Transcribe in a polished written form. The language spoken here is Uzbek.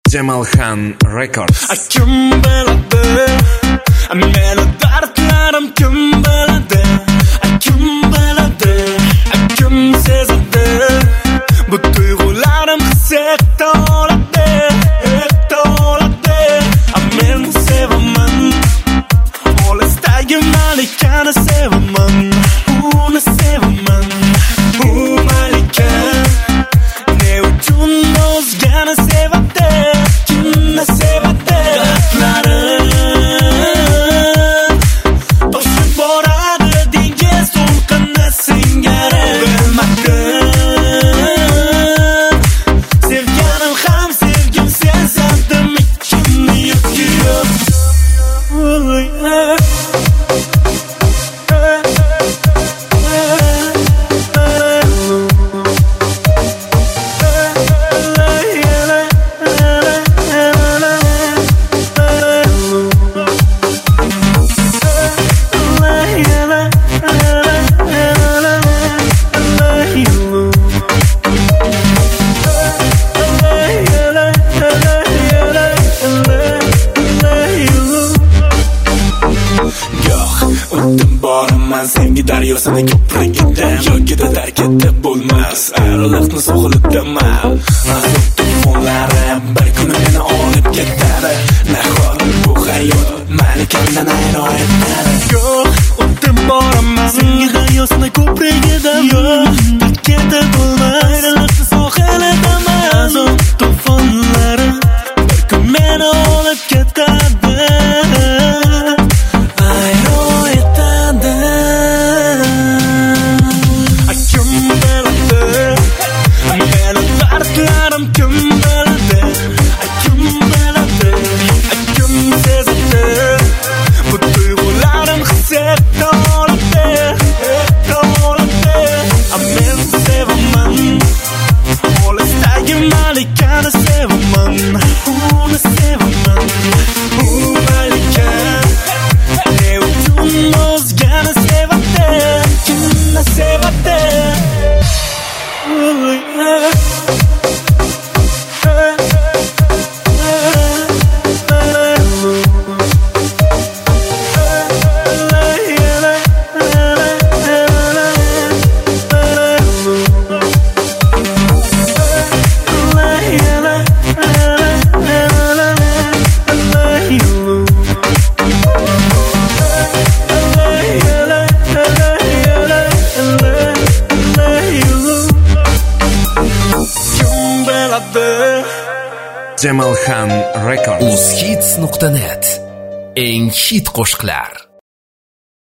Jamalxan Records. Kim biladi meni dardlarim, kim biladi, kim biladi, kim sezadi bu tuyg'ularim hissiyotda oladi, men sevaman olisdagi malikani sevaman, uni sevaman, u malika ne uchun o'zgani sevadi, kimni sevadi, dardlarim toshib boradi dengiz to'lqini singari bilmadim, sevganim ham sevgim sezadim, ikkimni yuki yo'q. O'tdim boraman sevgi daryosini ko'prigidan, yo'lida tark etib bo'lmas ayriliqni so'g'ilidaman. Azob telefonlarim bir kuni meni olib ketadi, nahot bu hayot malikamdan ayro etadi. Yo'q, o'tdim boraman sevgi daryosini ko'prigidan, tark etib bo'lmas ayriliqni so'g'ilidaman. Azob telefonlarim bir kun meni olib ketadi. Kim biladi, kim biladi, kim sezadi bu tuyg'ularim hissiyotda oladi, men sevaman olisdagi malikani sevaman, uni sevaman, u malika ne uchun o'zgani sevadi, kimni sevadi. Jamalxan Records. Uzhits.net eng hit qo'shiqlar.